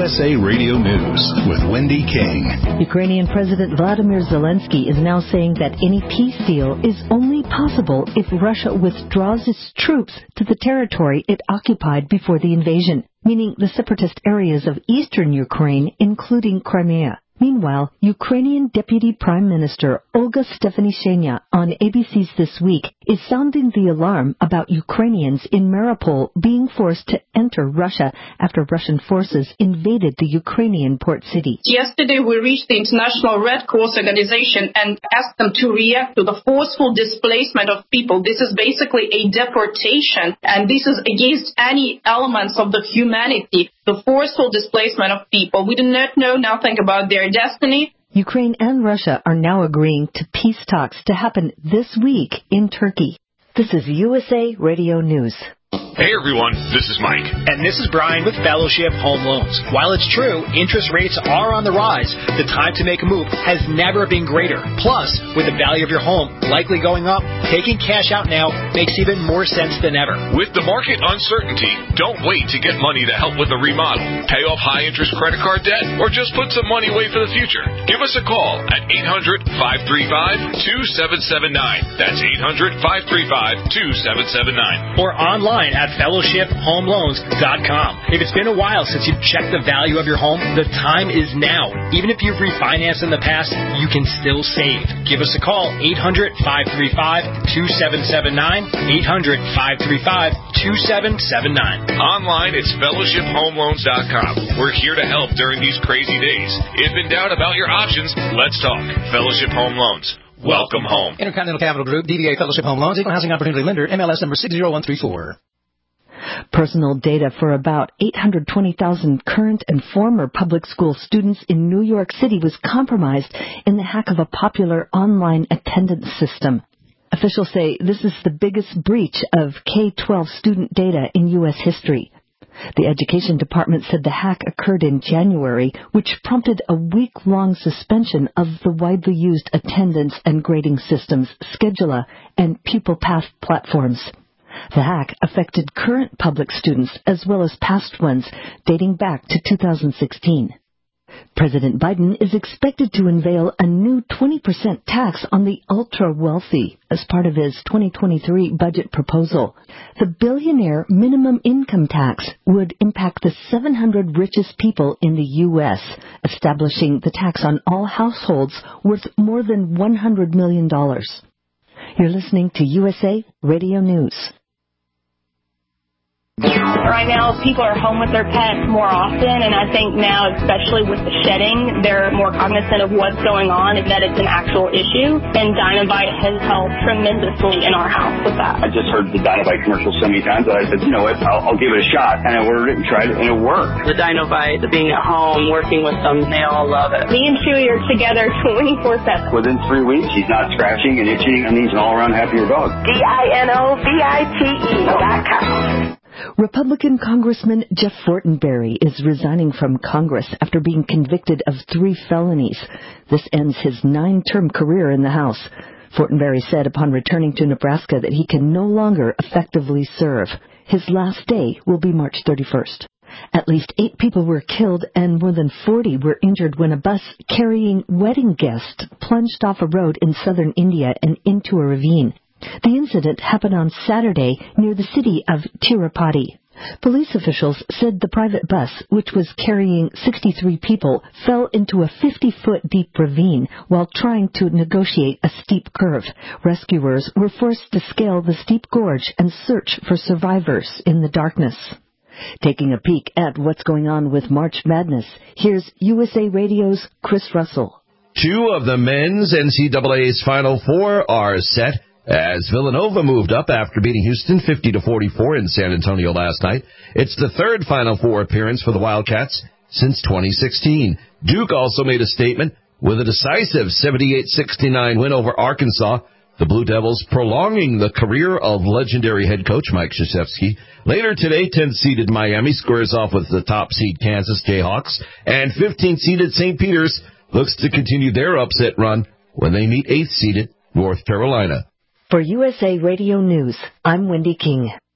USA Radio News with Wendy King. Ukrainian President Vladimir Zelensky is now saying that any peace deal is only possible if Russia withdraws its troops to the territory it occupied before the invasion, meaning the separatist areas of eastern Ukraine, including Crimea. Meanwhile, Ukrainian Deputy Prime Minister Olga Stefanishyna on ABC's This Week is sounding the alarm about Ukrainians in Mariupol being forced to enter Russia after Russian forces invaded the Ukrainian port city. Yesterday, we reached the International Red Cross Organization and asked them to react to the forceful displacement of people. This is basically a deportation, and this is against any elements of the humanity, the forceful displacement of people. We do not know nothing about their destiny. Ukraine and Russia are now agreeing to peace talks to happen this week in Turkey. This is USA Radio News. Hey everyone, this is Mike. And this is Brian with Fellowship Home Loans. While it's true, interest rates are on the rise, the time to make a move has never been greater. Plus, with the value of your home likely going up, taking cash out now makes even more sense than ever. With the market uncertainty, don't wait to get money to help with a remodel, pay off high-interest credit card debt, or just put some money away for the future. Give us a call at 800-535-2779. That's 800-535-2779. Or online at fellowshiphomeloans.com. If it's been a while since you've checked the value of your home, the time is now. Even if you've refinanced in the past, you can still save. Give us a call, 800-535-2779, 800-535-2779. Online, it's fellowshiphomeloans.com. We're here to help during these crazy days. If in doubt about your options, let's talk. Fellowship Home Loans. Welcome home. Intercontinental Capital Group, DBA Fellowship Home Loans, Equal Housing Opportunity Lender, MLS number 60134. Personal data for about 820,000 current and former public school students in New York City was compromised in the hack of a popular online attendance system. Officials say this is the biggest breach of K-12 student data in U.S. history. The Education Department said the hack occurred in January, which prompted a week-long suspension of the widely used attendance and grading systems, Schedula, and Pupil Path platforms. The hack affected current public students as well as past ones, dating back to 2016. President Biden is expected to unveil a new 20% tax on the ultra-wealthy as part of his 2023 budget proposal. The billionaire minimum income tax would impact the 700 richest people in the U.S., establishing the tax on all households worth more than $100 million. You're listening to USA Radio News. Right now, people are home with their pets more often, and I think now, especially with the shedding, they're more cognizant of what's going on and that it's an actual issue, and Dinovite has helped tremendously in our house with that. I just heard the Dinovite commercial so many times that I said, you know what, I'll give it a shot, and I ordered it and tried it, and it worked. The Dinovite, the being at home, working with them, they all love it. Me and Chewy are together 24/7. Within 3 weeks, he's not scratching and itching, and he's an all-around happier dog. DINOVITE.com. Republican Congressman Jeff Fortenberry is resigning from Congress after being convicted of 3 felonies. This ends his 9-term career in the House. Fortenberry said upon returning to Nebraska that he can no longer effectively serve. His last day will be March 31st. At least 8 people were killed and more than 40 were injured when a bus carrying wedding guests plunged off a road in southern India and into a ravine. The incident happened on Saturday near the city of Tirupati. Police officials said the private bus, which was carrying 63 people, fell into a 50-foot deep ravine while trying to negotiate a steep curve. Rescuers were forced to scale the steep gorge and search for survivors in the darkness. Taking a peek at what's going on with March Madness, here's USA Radio's Chris Russell. 2 of the men's NCAA's Final Four are set, as Villanova moved up after beating Houston 50-44 in San Antonio last night. It's the 3rd Final Four appearance for the Wildcats since 2016. Duke also made a statement with a decisive 78-69 win over Arkansas. The Blue Devils prolonging the career of legendary head coach Mike Krzyzewski. Later today, 10th-seeded Miami squares off with the top-seed Kansas Jayhawks, and 15th-seeded St. Peter's looks to continue their upset run when they meet 8th-seeded North Carolina. For USA Radio News, I'm Wendy King.